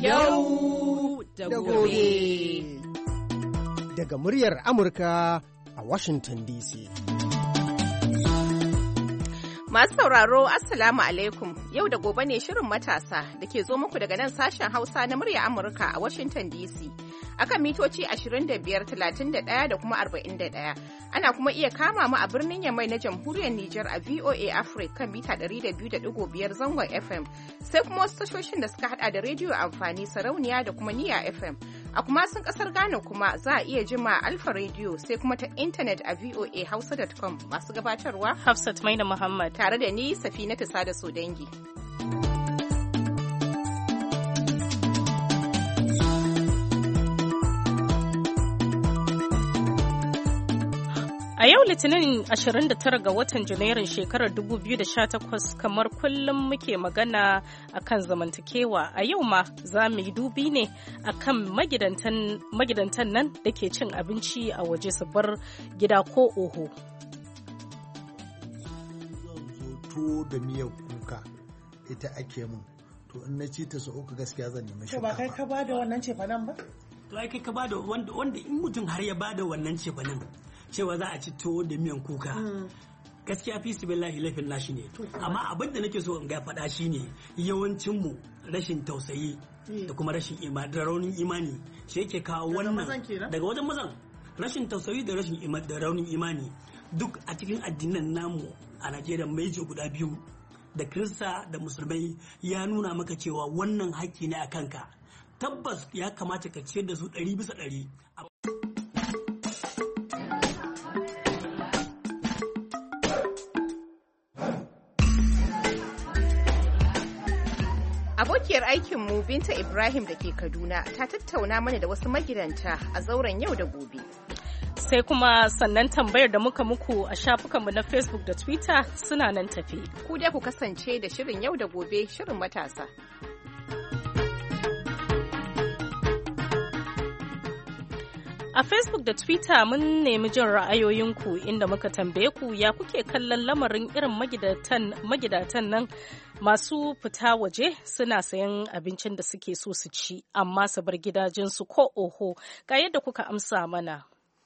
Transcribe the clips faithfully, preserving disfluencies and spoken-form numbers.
Yau da gobe. Daga muryar Amurka a Washington D C. Masu sauraro, Assalamu alaikum. Yau da gobe ne shirin matasa da ke zo muku daga nan sashen Hausa na muryar Amurka a Washington D C. Akan mitoci ashirin da biyar, talatin da ɗaya da kuma arba'in da ɗaya. Ana kuma iya kama mu a birnin Yamai na Jamhuriyar Nijar a V O A Africa kan mita ɗari da biyu da ɗigo biyar zangon F M. Sai kuma wasu tashoshin da suka hada da rediyo amfani, sarauniya da kuma niya F M. A kuma sun kasar Ghana kuma za a iya jima Alfa Radio sai kuma ta intanet a v o a hausa dot com. Masu gabatarwa Hafsat Maina Muhammad tare da ni Safinatu Sada Sodangi. A yau Litinin ashirin da tara ga watan Janairun shekarar dubu biyu da sha takwas kamar kullum muke magana akan zamantakewa. A yau ma za mu yi dubi ne akan magidantan nan da ke cin abinci a waje su bar gida ko oho. Tuwo da miyar kuka ita ake mun. To in na ci ta su uku gaskiya zan nemi shinkafa. To ba kai ka bada wannan cefanen ba? To ai kai ka bada wanda wanda in mutum har ya bada wannan cefanen cewa za a ci tuwo da miyan kuka gaskiya fi su billahi laifin nashi ne, amma abin da nake so in ga faɗa shi ne yawancin mu rashin tausayi da kuma rashin imani da raunin imani shi yake kawo wannan daga wajen mazan rashin tausayi da rashin imani da raunin imani duk a cikin addinan namu a Najeriya mai guda biyu da Kirista da Musulmai ya nuna maka cewa wannan haƙƙi ne a kanka, tabbas ya kamata ka ciyar da su ɗari bisa ɗari. Abokiyar aikinmu Binta Ibrahim da ke Kaduna ta tattauna mana da wasu magidanta a zauren yau da gobe. Sai kuma sannan tambayar da muka muku a shafukanmu na Facebook da Twitter suna nan tafi. Ku dai ku kasance da shirin yau da gobe, shirin matasa. A Facebook da Twitter mun nemi jin ra'ayoyinku inda muka tambaye ku ya kuke kallon lamarin irin magidatan nan masu fita waje suna sayan abincin da suke so su ci amma su bar gidajensu ko oho. Ga yadda kuka amsa mana.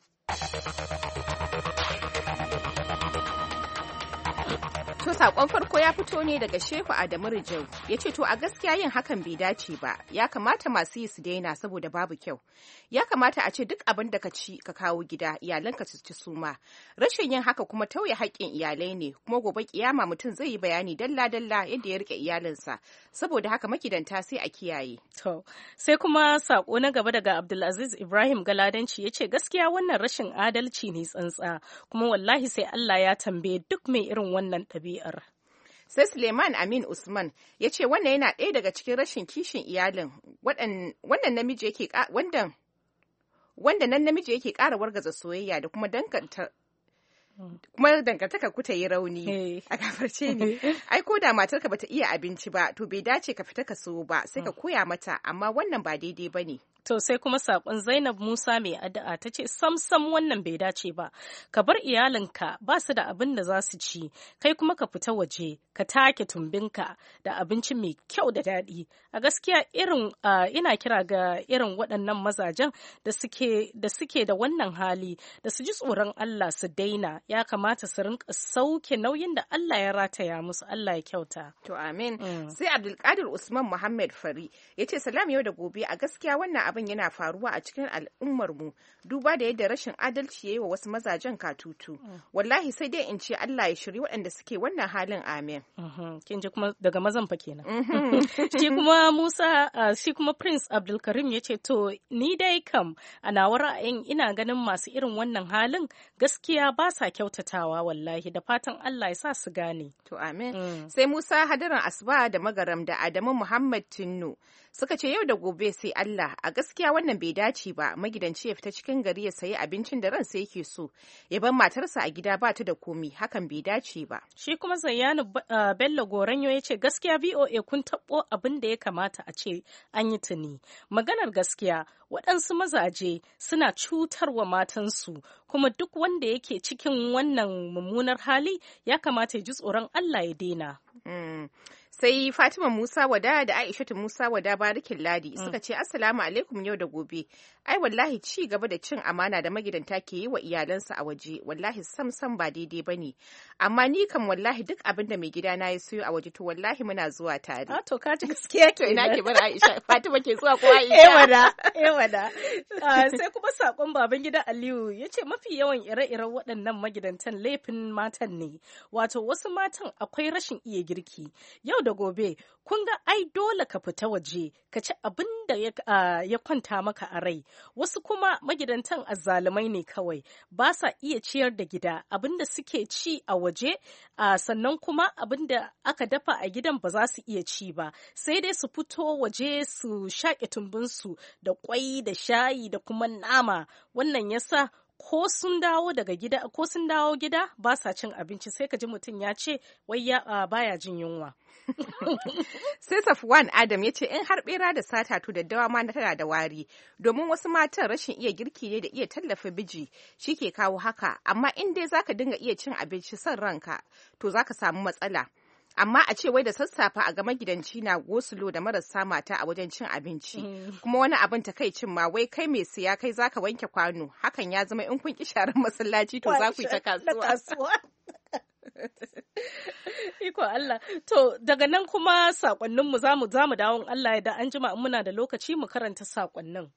To saƙon farko ya fito ne daga Shehu Adamu Rijau, ya ce to a gaskiya yin hakan bai dace ba, ya kamata masu yi su daina saboda babu kyau. Ya kamata a ce duk abin da ka ci ka kawo gida iyalanka su ci su ma. Rashin yin haka kuma tauye haƙƙin iyalai ne, kuma gobe kiyama mutum zai yi bayani dalla-dalla yadda ya rike iyalinsa. Saboda haka makidanta sai a kiyaye. To, sai kuma saƙo na gaba daga Abdulaziz Ibrahim Galadanci ya ce gaskiya wannan rashin adalci ne tsantsa, kuma wallahi sai Allah ya tambaye duk mai irin wannan ɗabi'a. Sai Suleiman Amin Usman ya ce wannan yana ɗaya daga cikin rashin kishin iyalin wannan namiji yake wanda wanda nan namiji yake ƙara wargaza soyayya da kuma danganta kuma dangantaka ku ta yi rauni a gafarce ne. Ai ko da matarka bata iya abinci ba to bai dace ka fita ka so ba, sai ka koya mata, amma wannan ba daidai bane. To sai kuma saƙon Zainab Musa mai addu'a ta ce sam-sam wannan bai dace ba, ka bar iyalinka ba su da abin da za su ci, kai kuma ka fita waje ka take tumbinka da abinci mai kyau da daɗi. A gaskiya irin uh, ina kira ga irin waɗannan mazajen da suke da suke da wannan hali da su ji tsoron Allah su daina, ya kamata su rinka sauke nauyin da Allah ya rataya musu. Allah ya kyauta. To amin. Mm. Sai Abdulkadir Usman Muhammad Fari ya ce salam yau da gobe, a gaskiya wannan abin yana faruwa a cikin al'ummarmu duba da yadda rashin adalci ya yi wa wasu mazajen katutu. Wallahi sai dai in ce Allah ya shiri waɗanda suke wannan halin, amin. Kin ji kuma daga mazan fa kenan. Shi kuma Musa shi kuma Prince Abdulkarim ya ce to ni dai kam a nawa ra'ayin ina ganin masu irin wannan halin gaskiya ba sa kyautatawa wallahi, da fatan Allah ya sa su gane. To amin. Sai Musa Hadaran Asba da Magaram da Adamu Muhammad Tinnu suka ce yau da gobe sai Allah, a gaskiya wannan bai dace ba, magidanci ya fita cikin gari ya sayi abincin da ransa yake so ya bar matarsa a gida ba ta da komi, hakan bai dace ba. Shi kuma Zayyanu uh, Bello Goranyo ya ce gaskiya V O A kun taɓo abin da ya kamata a ce an yi tuni. Maganar gaskiya waɗansu mazaje suna cutarwa matansu, kuma duk wanda yake cikin wannan mummunar hali ya kamata ya ji tsoron Allah ya daina. Mm. Sai Fatima Musa Wada da Aishatu Musa Wada Barikin Ladi suka ce Assalamu alaikum yau da gobe. Ai wallahi ci gaba da cin amana da magidanta ke yi wa iyalansa a waje wallahi sam sam ba daidai bane. Amma ni kam wallahi duk abin da mai gida na ya siyo a waje to wallahi muna zuwa tare. Ah to ka ji gaskiya to ina ke bar Aisha Fatima ke zuwa ko Aisha. Eh wada eh wada. Sai kuma sakon baban gida Aliyu yace mafi yawan ire-iren waɗannan magidantan laifin matan ne. Wato wasu matan akwai rashin iya girki. Yau da gobe kun ga ai dole ka fita waje ka ci abin da ya, uh, ya kwanta maka a rai. Wasu kuma magidantan azzalumai ne kawai ba sa iya ciyar da gida abin da suke ci a waje uh, sannan kuma abin da aka dafa a gidan ba za su iya ci ba sai dai su fito waje su shaƙe tumbinsu da kwai da shayi da kuma nama wannan yasa ko sun dawo daga gida ko sun dawo gida ba sa cin abinci sai ka ji mutum ya ce wai ya uh, baya jin yunwa. Sai Safwan Adam ya ce in har bera da sata to daddawa ma tana da wari domin wasu matan rashin iya girki ne da iya tallafa biji shi ke kawo haka amma in dai zaka dinga iya cin abinci son ranka to zaka samu matsala. Amma a ce wai da sassafe a ga magidanci na gosulo da marasa mata a wajen cin abinci kuma wani abin takaicin ma wai kai mai siya kai zaka wanke kwano hakan ya zama in kun ki sharan masallaci to za ku yi ta kasuwa. Iko Allah. To daga nan kuma sakonninmu za mu za mu dawo Allah ya da an jima in muna da lokaci mu karanta sakonnin.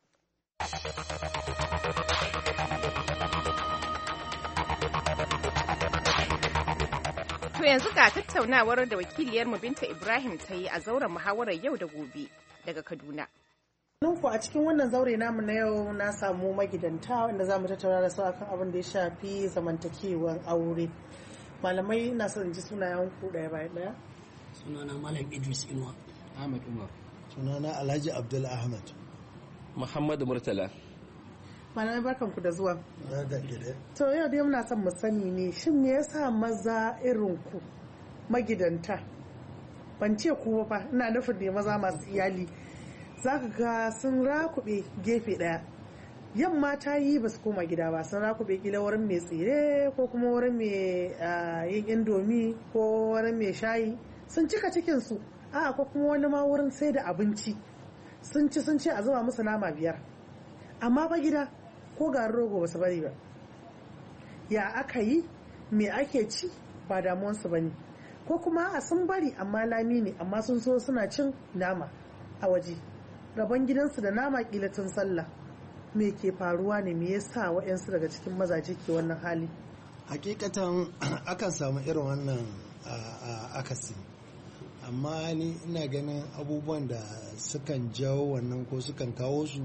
To yanzu ga tattaunawar da wakiliyarmu Binta Ibrahim ta yi a zauren muhawarar yau da gobe daga Kaduna. Nunku a cikin wannan zaure namu na yau na samu magidanta wanda za mu tattauna da su akan abin da ya shafi zamantakewar aure. Malamai ina son ji sunayen ku daya bayan daya. Sunana Malam Idris Inuwa. Ahmad Umar. Sunana Alhaji Abdul Ahmad. Muhammadu Murtala. Malamai barkan ku da zuwa. To yau dai muna son mu sani ne shin me yasa maza irin ku magidanta ban ce ku ba ina nufin da maza masu iyali zaka ga sun rakube gefe daya yamma ta yi ba su koma gida ba sun rakube kila wurin mai tsire ko kuma wurin mai yin indomi ko wurin mai shayi sun cika cikinsu a ko kuma wani ma wurin sai da abinci sun ci sun ce a zuba musu nama biyar amma ba gida ko garin rogo ba su bari ba ya aka yi me ake ci ba damuwansu ba ne ko kuma a sun bari amma lami ne amma sun so suna cin nama a waje rabon gidansu da nama kila tun sallah me ke faruwa ne me yasa wa'yansu daga cikin mazaje ke wannan hali hakikatan akan samu irin wannan akasi amma ni ina ganin abubuwan da sukan jawo wannan ko sukan kawo su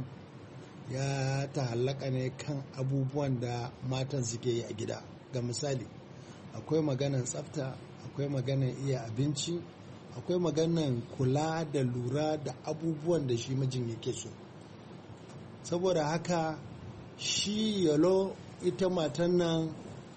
ya ta'allaka ne kan abubuwan da matan suke yi a gida ga misali akwai maganan tsafta akwai maganan iya abinci akwai maganan kula da lura da abubuwan da shi mijin yake so saboda haka shi yalo ita matan nan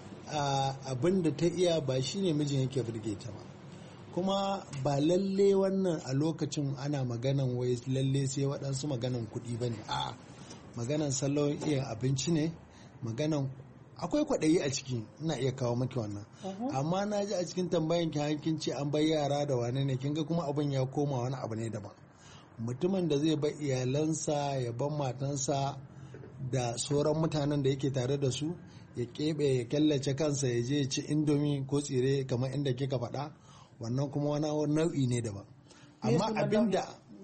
abin da ta iya ba shi ne mijin yake burge ta ba kuma ba lalle wannan a lokacin ana maganan wai lalle sai waɗansu maganan kuɗi ba ne a maganan salon iya abinci ne maganan akwai kwaɗayi a ciki ina iya kawo maki wannan amma na ji a cikin tambayan ki hankin ce an bai yara da wane ne kin ga kuma abin ya koma wani abu ne daban mutumin da zai bar iyalansa ya bar matansa da sauran mutanen da yake tare da su ya keɓe ya kyallace kansa ya je ya ci indomi ko tsire kamar inda kika faɗa wannan kuma wani nau'i ne daban amma abinda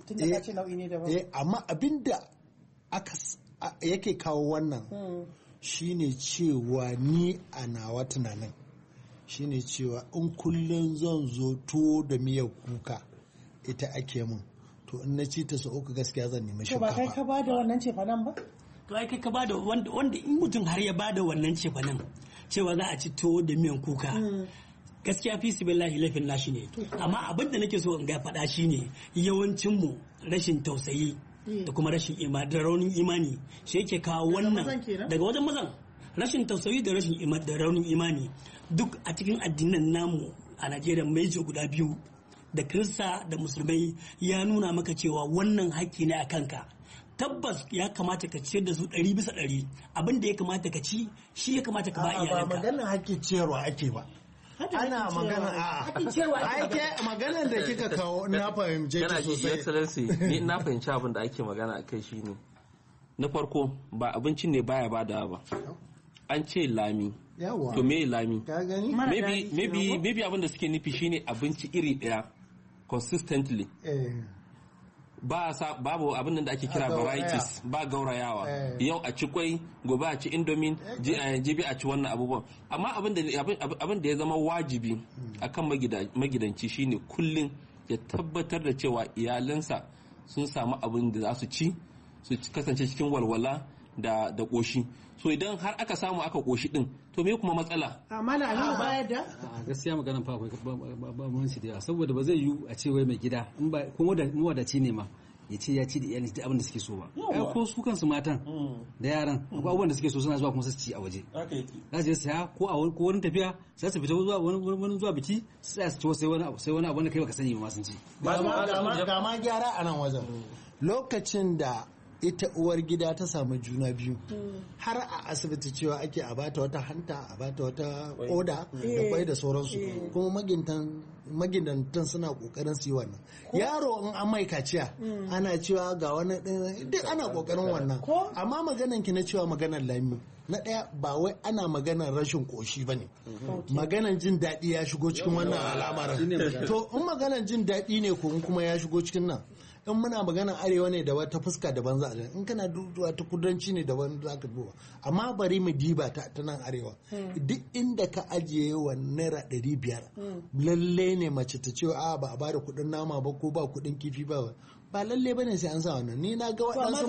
amma abinda aka yake kawo wannan shine cewa ni a nawa tunanin shine cewa in kullum zan zo tuwo da miyar kuka ita ake mun to in na ci ta sau uku gaskiya zan nemi shinkafa. To ba kai ka bada wannan cefanen ba? To ai kai ka bada wanda wanda in mutum har ya bada wannan cefanen cewa za a ci tuwo da miyan kuka. Gaskiya fi sibillahi laifin nashi ne. Amma abin da nake so in ga faɗa shine yawancin mu rashin tausayi da kuma rashin imani da raunin imani shi yake kawo wannan daga wajen mazan rashin tausayi da rashin imani da raunin imani duk a cikin addinan namu a Najeriya mejo guda biyu da Kirista da Musulmai ya nuna maka cewa wannan haƙƙi ne a kanka tabbas ya kamata ka ciyar da su ɗari bisa ɗari abin da ya kamata ka ci shi ya kamata ka ba iyalanka ba maganar haƙƙin ciyarwa ake ba ana magana a aike maganar da kika kawo na fahimce ki sosai. Excellency, ni na fahimci abin da ake magana akai shine na farko ba abincin ne baya bada ba. An ce lami. To me lami? Maybe maybe maybe abin da suke nufi shine abinci iri daya consistently. Ba sa babu abin da ake kira varieties, ba gaurayawa. Yau a ci kwai, gobe a ci indomie, jibi a ci wannan abubuwan. Amma abin da abin da ya zama wajibi akan magidanci shine kullun ya tabbatar da cewa iyalansa sun samu abin da za su ci, su kasance cikin walwala da da koshi. So idan har aka samu aka koshi din, to me kuma matsala? Amma na abin bayar da gaskiya maganar fa ba mun shi da saboda ba zai yi a ce wai mai gida in ba kuma da mu wadaci ne ma ya ce ya ci da iyali duk abin da suke so ba. Ai ko su kansu matan da yaran akwai abubuwan da suke so suna zuwa kuma su ci a waje. Za su je saya ko a ko wurin tafiya sai su fita zuwa wani zuwa biki sai su ci sai wani abu sai wani abu da kai baka sani ba sun ci. Ga ma gyara a nan wajen. Lokacin da ita uwar gida ta samu juna biyu har a asibiti cewa ake a bata wata hanta a bata wata koda da kwai da sauransu kuma magindantan suna kokarin su yi wannan yaro in an mai kaciya ana cewa ga wani duk ana kokarin wannan amma maganan ki na cewa maganar lami na ɗaya ba wai ana maganar rashin koshi ba ne maganar jin daɗi ya shigo cikin wannan al'amarin to in maganar jin daɗi ne ko kuma ya shigo cikin nan in muna maganar arewa ne da wata fuska daban za a in kana duba ta kudanci ne daban za ka duba amma bari mu diba ta ta nan arewa duk inda ka ajiye wa naira ɗari biyar lalle ne mace ta ce a ba a bada kuɗin nama ba ko ba kuɗin kifi ba ba lalle ba ne sai an sa wannan ni na ga waɗansu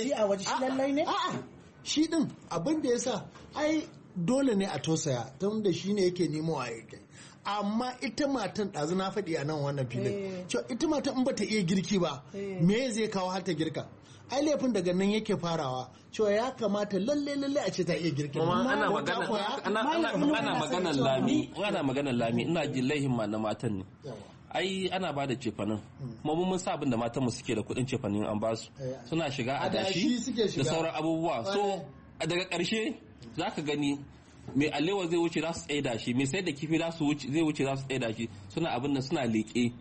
mutane a'a shi din abin da ya sa ai dole ne a tosaya tun da shi ne yake nemo a yake amma ita matan ɗazu na faɗi a nan wannan filin cewa ita matan in bata iya girki ba me zai kawo har ta girka ai laifin daga nan yake farawa cewa ya kamata lalle lalle a ce ta iya girki ana magana ana magana lami ana magana lami ina jin laihin ma na matan ne ai ana ba da cefanin kuma mun sa abin da matan mu suke da kuɗin cefanin an ba su suna shiga adashi da sauran abubuwa so daga ƙarshe zaka gani mai alewa zai wuce za su tsaye da shi mai sayar da kifi zai wuce za su tsaye da shi suna abin da suna leƙe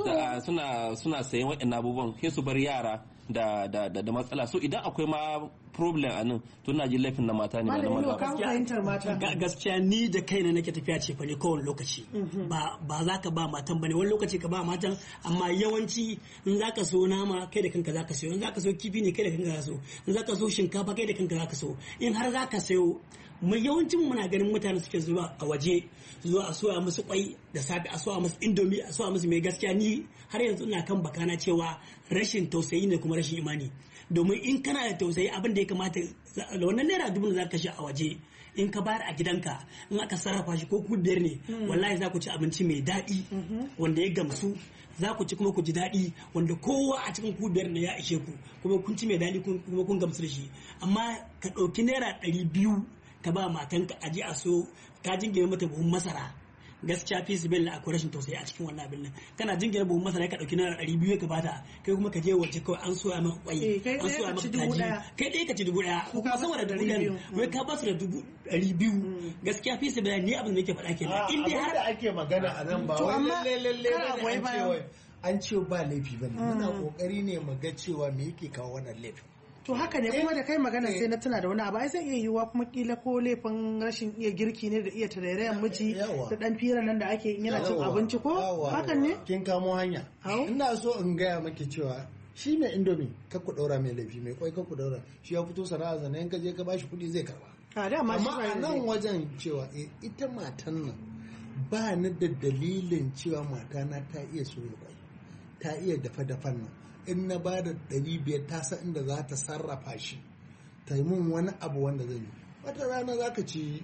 suna suna sayan waɗannan abubuwan sai su bar yara da da da matsala so idan akwai ma problem a nan to na ji laifin na mata ne na maza gaskiya ni da kaina nake tafiya ce fa ne kowane lokaci ba ba za ka ba matan bane wani lokaci ka ba matan amma yawanci in za ka so nama kai da kanka za ka sayo in za ka so kifi ne kai da kanka za ka so in za ka so shinkafa kai da kanka za ka so in har za ka sayo mu yawancin muna ganin mutane suke zuwa a waje zuwa a soya musu kwai da safe a soya musu indomi a soya musu mai gaskiya ni har yanzu ina kan bakana cewa rashin tausayi ne kuma rashin imani domin in kana da tausayi abin da ya kamata da wannan naira dubu da za ka kashe a waje in ka bayar a gidanka in aka sarrafa shi ko ku biyar ne wallahi za ku ci abinci mai daɗi wanda ya gamsu za ku ci kuma ku ji daɗi wanda kowa a cikin ku biyar ne ya ishe ku kuma kun ci mai daɗi kuma kun gamsu da shi amma ka ɗauki naira ɗari biyu ka ba matanka a ji a so ka jingina mata buhun masara gaskiya fi su bella akwai rashin tausayi a cikin wannan abin nan kana jingina buhun masara ka dauki naira ɗari biyu ka bata kai kuma ka je waje kawai an soya maka kwai an soya maka kaji kai ɗaya ka ci dubu ɗaya ko kuma sama da dubu ɗaya wai ka ba su da dubu ɗari biyu gaskiya fi su bella ni abin da nake faɗa kenan in dai har da ake magana a nan ba wai lalle lalle ba an ce ba laifi ba ne muna kokari ne mu ga cewa me yake kawo wannan laifin to haka ne kuma da kai magana sai na tuna da wani abu ai zai iya yiwuwa kuma kila ko laifin rashin iya girki ne da iya tarairayan miji da dan fira nan da ake yana cin abinci ko hakan ne kin kamo hanya ina so in gaya maki cewa shi mai indomi ka ku daura mai laifi mai kwai ka ku daura shi ya fito sana'a zane in ka je ka bashi kuɗi zai karba amma a nan wajen cewa ita matan nan ba ni da dalilin cewa matana ta iya soya kwai ta iya dafa-dafan nan in na ba da ɗari biyar ta san inda za ta sarrafa shi ta yi mun wani abu wanda zai yi wata rana za ka ci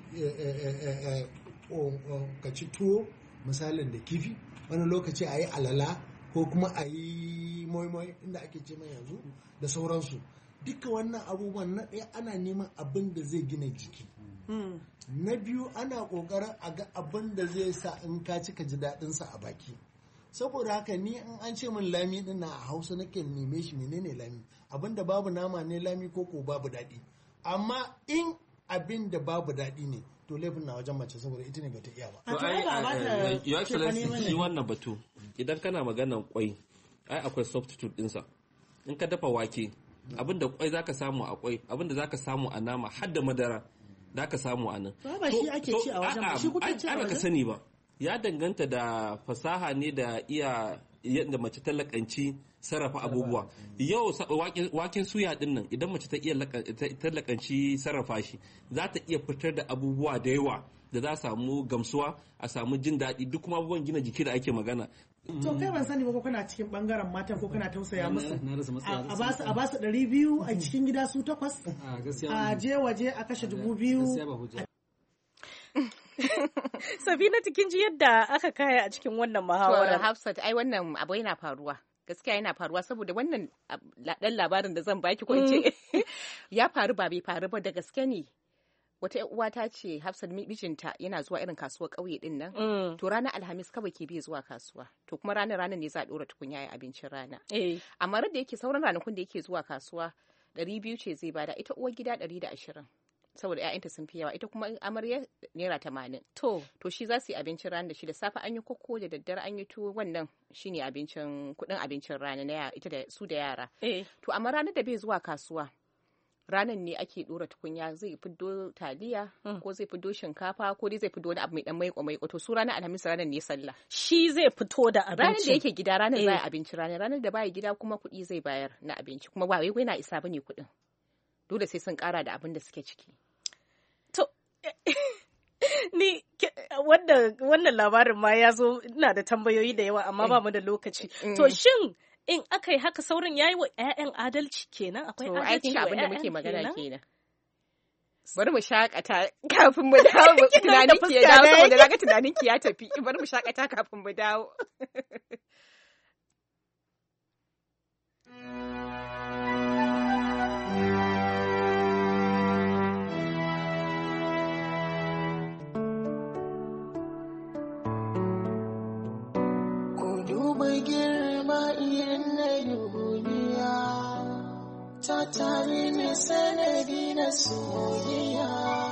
ka ci tuwo misalin da kifi wani lokaci a yi alala ko kuma a yi moimoi inda ake ce mai yanzu da sauransu duka wannan abubuwan na ɗaya ana neman abin da zai gina jiki na biyu ana ƙoƙarin a ga abin da zai sa in ka ci ka ji daɗinsa a baki saboda haka ni in an ce min lami din na a hausa nake neme shi menene lami abinda babu nama ne lami ko ko babu daɗi amma in abin da babu daɗi ne to laifin na wajen mace saboda ita ne bata iya ba. To ai your excellency shi wannan batu idan kana maganan kwai ai akwai substitute dinsa. In ka dafa wake abinda kwai zaka samu a kwai abinda zaka samu a nama har da madara zaka samu a nan. To ba shi ake ci a wajen ba shi kuke ci a wajen. Ai baka sani ba. Ya danganta da fasaha ne da iya yadda mace ta lakanci sarrafa abubuwa. Yau waken suya din nan idan mace ta iya ta lakanci sarrafa shi za ta iya fitar da abubuwa da yawa da za samu gamsuwa a samu jin daɗi duk kuma abubuwan gina jiki da ake magana. To kai ban sani ba ko kana cikin bangaren matan ko kana tausaya musu a basu a basu ɗari biyu a cikin gida su takwas a je waje a kashe dubu biyu. Sabina kin ji yadda aka kaya a cikin wannan muhawara. Hafsat ai wannan abu yana faruwa. Gaskiya yana faruwa saboda wannan dan labarin da zan baki ko ce ya faru ba bai faru ba da gaske ne. Wata uwa ta ce Hafsat mijinta yana zuwa irin kasuwar ƙauye din nan. To ranar Alhamis kawai ke bai zuwa kasuwa. To kuma ranar ranar ne za a dora tukunya ya abincin rana. Amma da yake sauran ranakun da yake zuwa kasuwa ɗari biyu ce zai bada ita uwar gida ɗari da ashirin. Saboda ƴaƴanta sun fi yawa ita kuma amarya naira tamanin. To to shi za su yi abincin rana da shi da safe an yi koko da daddare an yi tuwo wannan shine abincin kuɗin abincin rana na ita da su da yara. To amma ranar da bai zuwa kasuwa ranar ne ake dora tukunya zai fiddo taliya ko zai fiddo shinkafa ko dai zai fiddo wani abu mai dan maiko maiko to su ranar alhamis ranar ne sallah shi zai fito da abinci ranar da yake gida ranar za a abinci ranar ranar da bai gida kuma kuɗi zai bayar na abinci kuma ba wai wai na isa bane kuɗin dole sai sun ƙara da abin da suke ciki. To ni wannan labarin ma ya zo ina da tambayoyi da yawa amma ba mu da lokaci. To shin in aka yi haka sauran ya yi wa 'ya'yan adalci kenan akwai adalci wa 'ya'yan abin da muke magana kenan. Bari mu shakata kafin mu dawo tunanin ki ya dawo saboda naga tunanin ki ya tafi bari mu shakata kafin mu dawo. Ta tare ne sanadi na soyayya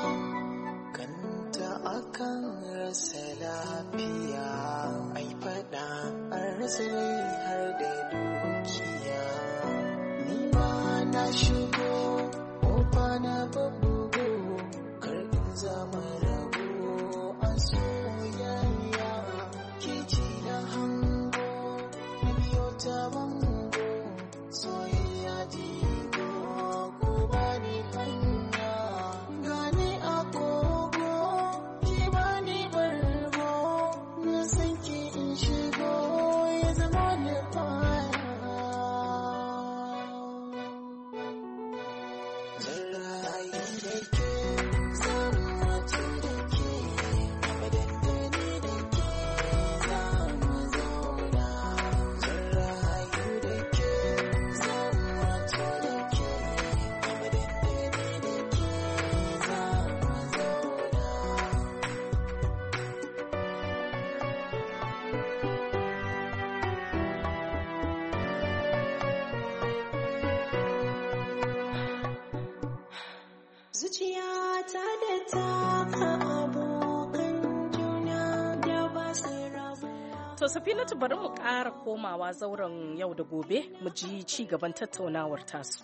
kanta akan rasa lafiya ai fada an rasa rai har da dukiya ni ma na shigo kofa na babugo kar in zama rago a soyayya ke ci na hango na biyo ta bango soyayya ji To Safinatu bari mu ƙara komawa zauren yau da gobe mu ji ci gaban tattaunawar tasu.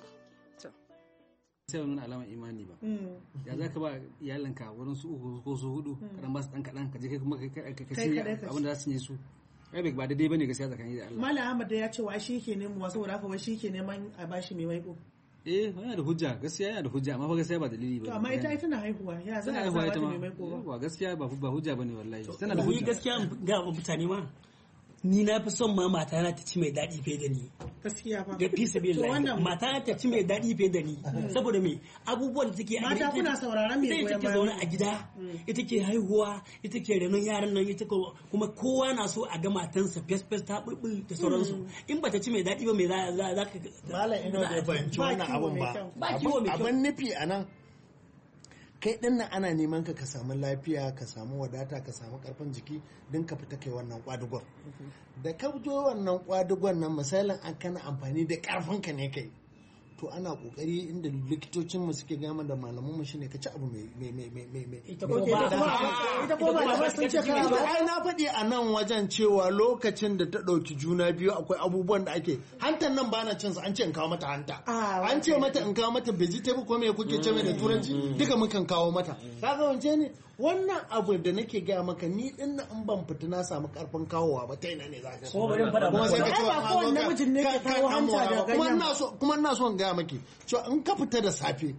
Sai wani alamar imani ba. Ya za ka ba iyalinka wurin su uku ko su hudu kaɗan ba su ɗan kaɗan ka je kai kuma ka shirya abin da za su yi su. Ai ba daidai bane gaskiya tsakani da Allah. Malam Ahmad da ya ce wa shi ke neman saboda haka wai shi ke neman a bashi mai maiko. Eh yana da hujja gaskiya yana da hujja amma fa gaskiya ba dalili ba. To amma ita tana haihuwa ya za a zama mai maiko ba. Gaskiya ba ba hujja bane wallahi. Tana da hujja. Gaskiya ga mutane ma ni na fi son ma mata na ta ci mai daɗi fiye da ni. Gaskiya ba. Ga fi sabi lai. Mata na ta ci mai daɗi fiye da ni. Saboda me abubuwan da take a mata kuna sauraron me goyon bayan. Ita take zaune a gida, ita ke haihuwa, ita ke renon yaran nan, ita kuma kowa na so a ga matansa fes fes ta bulbul da sauransu. In bata ci mai daɗi ba me za za ka. Malam ina da fahimci wannan abun ba. Ba kiwo mai kyau. Abin nufi anan kai din nan ana neman ka ka samu lafiya ka samu wadata ka samu karfin jiki din ka fita kai wannan kwadugon da ka jo wannan kwadugon nan misalin an kana amfani da karfin ka ne kai to ana kokari inda likitocin mu suke gama da malaman mu shine ka ci abu mai mai mai mai mai ita ko ba sun ce kana ba ai na faɗi a nan wajen cewa lokacin da ta ɗauki juna biyu akwai abubuwan da ake hantan nan bana cin su an ce in kawo mata hanta an ce mata in kawo mata vegetable ko me kuke ce mai da turanci duka mukan kawo mata kaga wance ne wannan abu da nake gaya maka ni din na in ban fita na samu karfin kawowa ba ta ina ne za ka ko bari fada ba sai ka ce ba ko namijin ne ke kawo hanta da ganyen kuma ina so kuma ina so in gaya maki cewa in ka fita da safe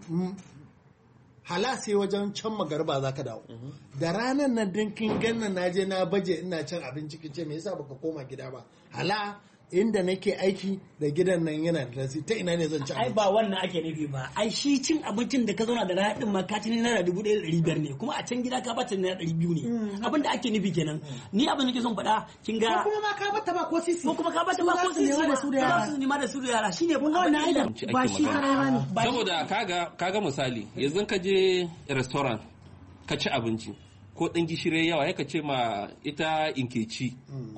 hala sai wajen can magarba za ka dawo da ranar nan dinkin ganna na je na baje ina cin abinci kice me yasa baka koma gida ba hala inda nake aiki da gidan nan yana da rasi ta ina ne zan ci abinci ai ba wannan ake nufi ba ai shi cin abincin da ka zauna da rana din ma ka ci naira dubu ɗaya da ɗari biyar ne kuma a can gida ka bata naira ɗari biyu ne abin da ake nufi kenan ni abin da nake son faɗa kin ga ko kuma ma ka bata ba ko sisi ko kuma ka bata ba ko sisi da su da yara su ne ma da su da yara shine kun ga wannan aidan ba shi karama ne saboda kaga kaga misali yanzu ka je restaurant ka ci abinci ko ɗan gishiri yawa ya ce ma ita inkeci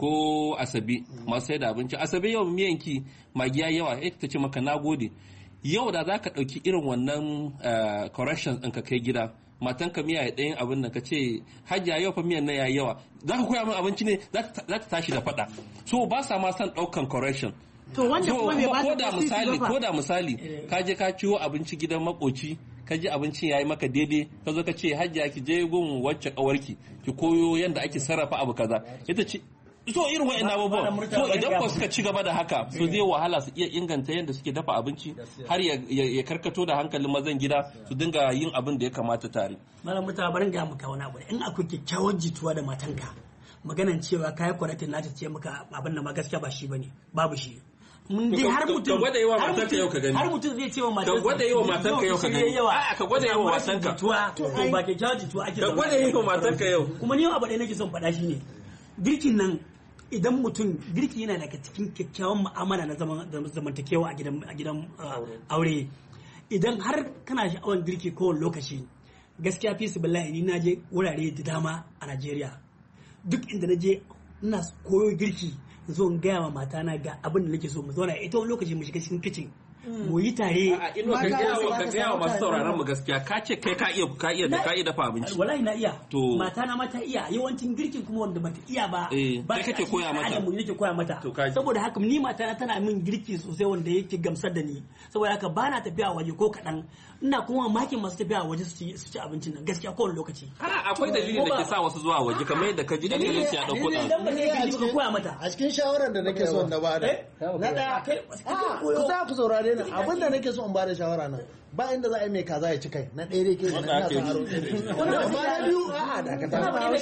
ko asabe masu sai da abinci asabe yawan miyanki magiya yawa ya ta ce maka nagode yau da za ka ɗauki irin wannan corrections ɗin ka kai gida matan ka miya ya ɗayan abin nan ka ce hajiya yau fa miyan nan ya yawa za ka koya min abinci ne za ta tashi da faɗa so ba sa ma son ɗaukan correction to wanda kuma bai ba ta misali ko da misali ka je ka ciwo abinci gidan makoci ka ji abincin yayi maka daidai ka zo ka ce hajjiya ki je gun wacce kawarki ki koyo yanda ake sarrafa abu kaza ita ce so irin wa'annan abubuwan so idan ko suka ci gaba da haka so zai wahala su iya inganta yadda suke dafa abinci har ya karkato da hankalin mazan gida su dinga yin abin da ya kamata tare malam mutaba barin ga maka wani abu in akwai kyakkyawan jituwa da matanka maganan cewa kai kwaratin nata ce maka abin da ma gaskiya ba shi bane babu shi mun dai har mutum ka gwada yawa matanka yau ka gani har mutum zai ce wa matanka ka gwada yawa matanka yau ka gani a ka gwada yawa matanka to ba ke jawo jituwa ake ka gwada yawa matanka yau kuma ni abu da nake son faɗa shine girkin nan idan mutum girki yana daga cikin kyakkyawan mu'amala na zamantakewa a gidan a gidan aure idan har kana sha'awar girki kowane lokaci gaskiya fi su billahi ni na je wurare da dama a Najeriya duk inda na je ina koyo girki zo in gaya wa matana ga abin da nake so mu zauna ita wani lokaci mu shiga cikin kicin mu yi tare a ino ka gaya wa masu sauraron mu gaskiya ka ce kai ka iya ka iya ka iya dafa abinci wallahi na iya to matana ma ta iya yawancin girkin kuma wanda bata iya ba ba kake koya mata mu nake koya mata saboda haka ni matana tana min girki sosai wanda yake gamsar da ni saboda haka bana tafiya waje ko kadan ina kuma makin masu tafiya waje su ci abincin nan gaskiya kowane lokaci a akwai dalilin da ke sa wasu zuwa waje kamar yadda ka ji dalilin su ya dauko da dan ba ne ka koya mata a cikin shawarar da nake so na bada na da ku za ku saurare ni abin da nake so in bada shawara nan ba inda za a yi mai kaza ya ci kai na ɗaya dai ke na ina son aro wannan ba na biyu a'a da ka ta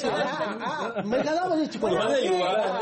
mai kaza ba zai ci kai ba zai yi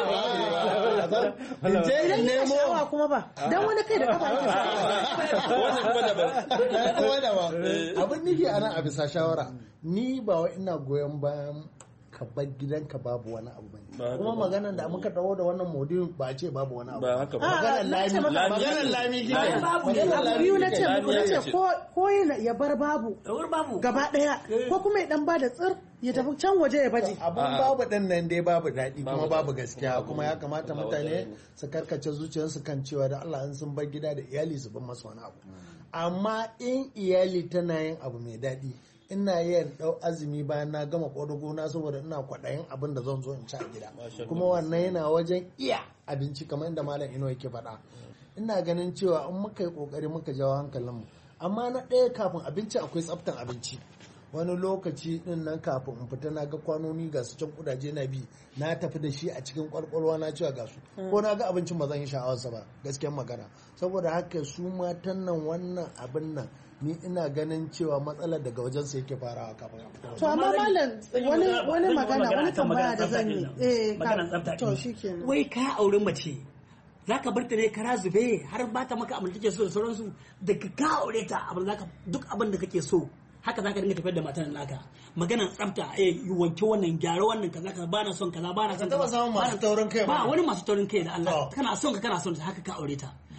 ba je in nemo kuma ba dan wani kai da kafa yake wannan kuma da ba kuma da ba abin nake anan a bisa shawara ni ba wa ina goyon bayan ka bar gidanka babu wani abu bane kuma maganar da muka dawo da wannan maudu'in ba a ce babu wani abu ba haka ba maganar lami maganar lami gida babu biyu na ce muku na ce ko ko ya bar babu gaba daya ko kuma ya dan bada tsir ya tafi can waje ya baje abun babu dan nan dai babu daɗi kuma babu gaskiya kuma ya kamata mutane su karkace zuciyarsu kan cewa da Allah in sun bar gida da iyali su bar masu wani abu amma in iyali tana yin abu mai daɗi ina yin ɗau azumi bayan na gama ƙwadago na saboda ina kwaɗayin abin da zan zo in ci a gida kuma wannan yana wajen iya abinci kamar inda malam ino yake faɗa ina ganin cewa in muka yi ƙoƙari muka jawo hankalinmu amma na ɗaya kafin abinci akwai tsaftan abinci wani lokaci din nan kafin in fita na ga kwanoni ga su can kudaje na bi na tafi da shi a cikin kwalkwalwa na cewa ga su ko na ga abincin ba zan yi sha'awarsa ba gaskiyar magana saboda haka su matan nan wannan abin nan ni ina ganin cewa matsalar daga wajen su yake farawa kafin to amma malam wani wani magana wani tambaya da zan yi eh to shikenan wai ka aure mace zaka bar ta ne kara zube har ba ta maka abin da kake so da sauransu daga ka aure ta abin zaka duk abin da kake so haka zaka dinga tafiyar da matan naka maganar tsafta eh wanke wannan gyara wannan kaza kaza bana son kaza bana son kaza ba samu masu taurin kai ba wani masu taurin kai da Allah kana son ka kana son haka ka aure ta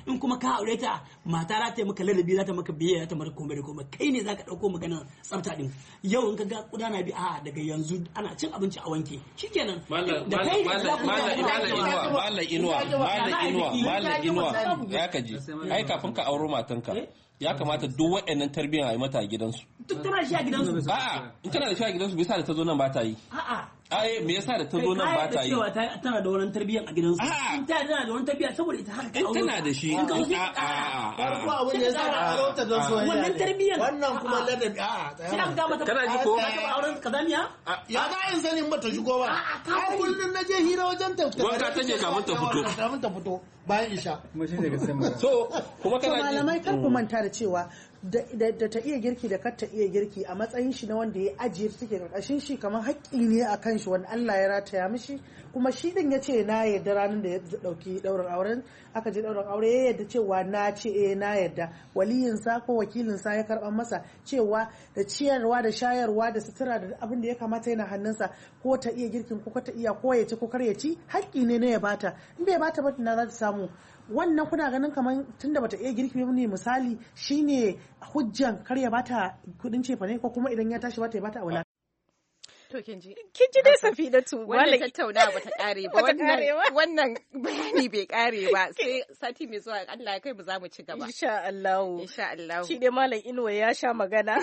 in kuma ka aure ta mata za ta yi maka ladabi za ta maka biyayya ta maka komai da komai kai ne zaka dauko maganar tsafta din yau in ka ga kudana bi a daga yanzu ana cin abinci a wanke shikenan mallam mallam mallam inuwa mallam inuwa mallam inuwa ya kaji ai kafin ka auro matanka ya kamata duk waɗannan tarbiyyar a yi mata a gidansu. Duk tana shi a gidansu. A'a, in tana da shi a gidansu bisa da ta zo nan ba ta yi. A'a. Ai, me yasa da ta zo nan ba ta yi? Kai cewa tana da wannan tarbiyyar a gidansu. A'a. In tana da wannan tarbiyyar saboda ita haka. In tana da shi. A'a. Farko abin da yasa a aure ta don soyayya. Wannan tarbiyyar. Wannan kuma ladabi a'a. Sai an ga mata. Kana ji ko? Auren kazamiya? Ya ga in sanin ba ta shigo ba. Ai kullun na je hira wajen ta. Wanka take kamun ta fito. Kamun ta fito bayan isha. So, kuma kana ji. Malamai kar ku manta da cewa da ta iya girki da kar ta iya girki a matsayin shi na wanda ya ajiye suke karkashin shi kamar haƙƙi ne a kan shi wanda Allah ya rataya mishi kuma shi din ya ce na yarda ranar da ya dauki daurin auren aka je daurin aure ya yarda cewa na ce eh na yarda waliyin sa ko wakilin sa ya karban masa cewa da ciyarwa da shayarwa da sutura da abin da ya kamata yana hannunsa ko ta iya girkin ko ta iya ko ya ci ko kar ya ci haƙƙi ne na ya bata in bai bata ba na za ta samu wannan kuna ganin kamar tunda bata iya girki ne misali shine hujjan kar ya bata kudin cefa ne ko kuma idan ya tashi bata ya bata a wala to kin ji kin ji dai Safinatu wannan tattaunawa bata kare ba wannan wannan bayani bai kare ba sai sati mai zuwa Allah ya kai mu za mu ci gaba insha Allah insha Allah shi dai malam Inuwa ya sha magana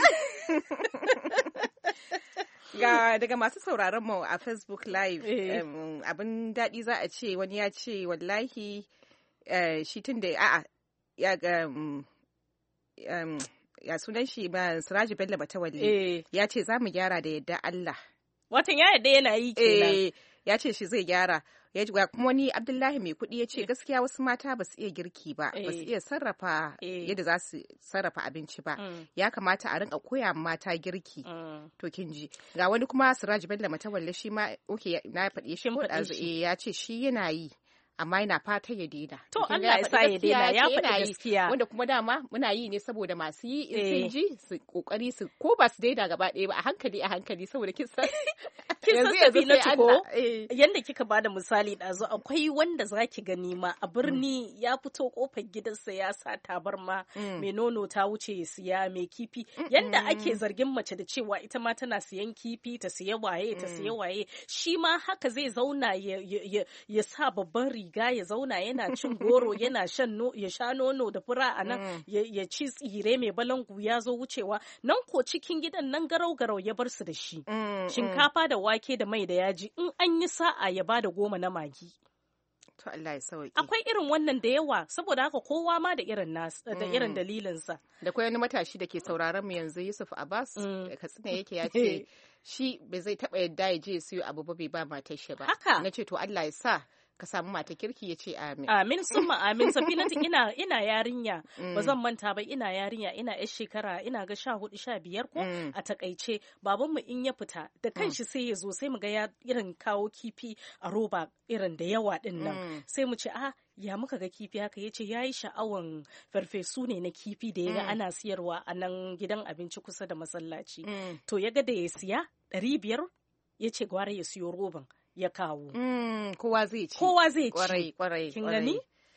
ga daga masu sauraron mu a Facebook live abin daɗi za a ce wani ya ce wallahi shi tun da a'a ya ga ya sunan shi ba Siraji Bello Batawalle ya ce za mu gyara da yadda Allah watan ya yadda yana yi kenan ya ce shi zai gyara ya ji kuma wani Abdullahi mai kuɗi ya ce gaskiya wasu mata ba su iya girki ba ba su iya sarrafa yadda za su sarrafa abinci ba ya kamata a rinka koya mata girki to kin ji ga wani kuma Siraji Bello Batawalle shi ma oke na faɗi shi ko ya ce shi yana yi amma yana fata ya daina. To Allah ya sa ya daina ya faɗi gaskiya. Wanda kuma dama muna yi ne saboda masu yi in sun ji su kokari su ko ba su daina gaba ɗaya ba a hankali a hankali saboda kin san kin san Safinatu ko yanda kika bada misali ɗazu akwai wanda zaki gani ma a birni ya fito kofar gidansa ya sa tabarma mai nono ta wuce ya siya mai kifi yanda ake zargin mace da cewa ita ma tana siyan kifi ta siya waye ta siya waye shi ma haka zai zauna ya sa babban riga ya zauna yana cin goro yana shan no ya sha nono da fura a nan ya ci tsire mai balangu ya zo wucewa nan ko cikin gidan nan garau garau ya bar su da shi shinkafa da wake da mai da yaji in an yi sa'a ya bada goma na magi to Allah ya sauke akwai irin wannan da yawa saboda haka kowa ma da irin nas da irin dalilinsa da kai wani matashi da ke sauraron mu yanzu Yusuf Abbas Katsina yake ya ce shi bai zai taba yadda ya je siyo abu ba bai ba matar shi ba na ce to Allah ya sa ka samu mata kirki ya ce amin. Amin summa amin Safinatu ina ina yarinya ba zan manta ba ina yarinya ina yar shekara ina ga sha hudu sha biyar ko a takaice babanmu in ya fita da kanshi sai ya zo sai mu ga ya irin kawo kifi a roba irin da yawa din nan sai mu ce a ya muka ga kifi haka ya ce ya yi sha'awan farfesu ne na kifi da ya ga ana siyarwa a nan gidan abinci kusa da masallaci to ya ga da ya siya ɗari biyar ya ce gwara ya siyo roban ya kawo. Mm, kowa zai ci. Kowa zai ci. Kwarai, kwarai. Kin gani?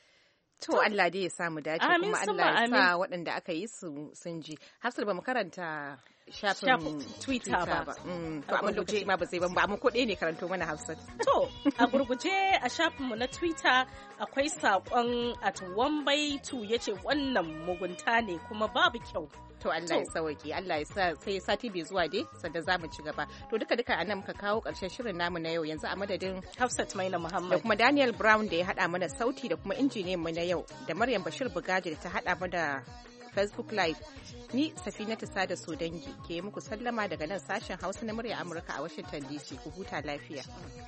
To Allah dai ya samu dace kuma Allah ya sa waɗanda aka yi su sun ji. Hafsat ba mu karanta shafin Twitter ba. To amma lokaci ma ba zai ban ba mu kuɗi ne karanto mana Hafsat. To a gurguje a shafinmu na Twitter akwai saƙon at Wambai two yace wannan mugunta ne kuma babu kyau. To Allah ya sauki Allah ya sa sai sati bai zuwa dai sanda za mu ci gaba. To duka duka anan muka kawo ƙarshen shirin namu na yau yanzu a madadin Hafsat Maina Muhammad da kuma Daniel Brown da ya haɗa mana sauti da kuma injiniyan mu na yau da Maryam Bashir Bugaji da ta haɗa mu da Facebook Live. Ni Safinatu Sada Sodangi ke muku sallama daga nan sashen Hausa na murya Amurka a Washington D C. Ku huta lafiya.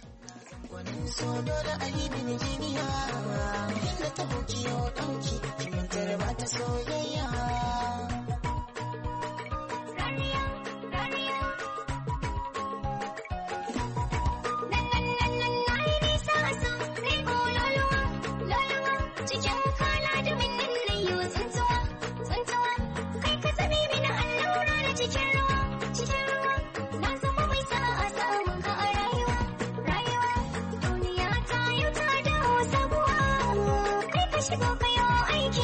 Wani so dole a yi mini jiniya, da ta buki yau ɗauki, kimantar ba ta soyayya. Shigo kayo aiki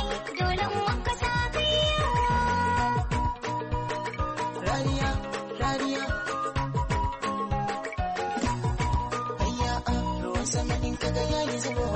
rariya. Ayya a ruwan sama in kaga yayi zubo